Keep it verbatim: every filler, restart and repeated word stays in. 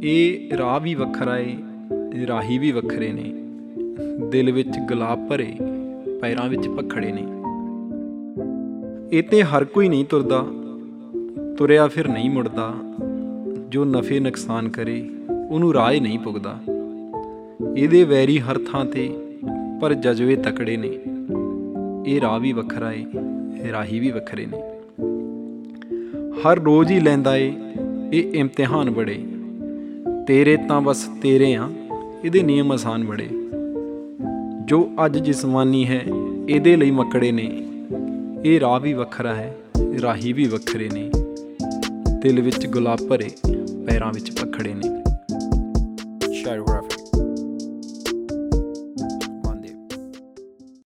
ਇਹ ਰਾਹ ਵੀ ਵੱਖਰਾ ਏ, ਰਾਹੀ ਵੀ ਵੱਖਰੇ ਨੇ। ਦਿਲ ਵਿੱਚ ਗੁਲਾਬ ਭਰੇ, ਪੈਰਾਂ ਵਿੱਚ ਭਖੜੇ ਨੇ। ਇਹ ਤੇ ਹਰ ਕੋਈ ਨਹੀਂ ਤੁਰਦਾ, ਤੁਰਿਆ ਫਿਰ ਨਹੀਂ ਮੁੜਦਾ। ਜੋ ਨਫੇ ਨੁਕਸਾਨ ਕਰੇ ਉਹਨੂੰ ਰਾਹ ਨਹੀਂ ਪੁੱਗਦਾ। ਇਹਦੇ ਵੈਰੀ ਹਰ ਥਾਂ ਤੇ, ਪਰ ਜਜ਼ਬੇ ਤਕੜੇ ਨੇ। ਇਹ ਰਾਹ ਵੀ ਵੱਖਰਾ ਏ, ਰਾਹੀ ਵੀ ਵੱਖਰੇ ਨੇ। ਹਰ ਰੋਜ਼ ਹੀ ਲੈਂਦਾ ਏ ਇਹ ਇਮਤਿਹਾਨ ਬੜੇ। ਤੇਰੇ ਤਾਂ ਬਸ ਤੇਰੇ ਆ, ਇਹਦੇ ਨਿਯਮ ਆਸਾਨ ਬੜੇ। ਜੋ ਅੱਜ ਜਿਸਮਾਨੀ ਹੈ ਇਹਦੇ ਲਈ ਮੱਕੜੇ ਨੇ। ਇਹ ਰਾਹ ਵੀ ਵੱਖਰਾ ਹੈ, ਰਾਹੀ ਵੀ ਵੱਖਰੇ ਨੇ। ਦਿਲ ਵਿੱਚ ਗੁਲਾਬ ਭਰੇ, ਪੈਰਾਂ ਵਿੱਚ ਭਖੜੇ ਨੇ। ਸ਼ਾਇਰ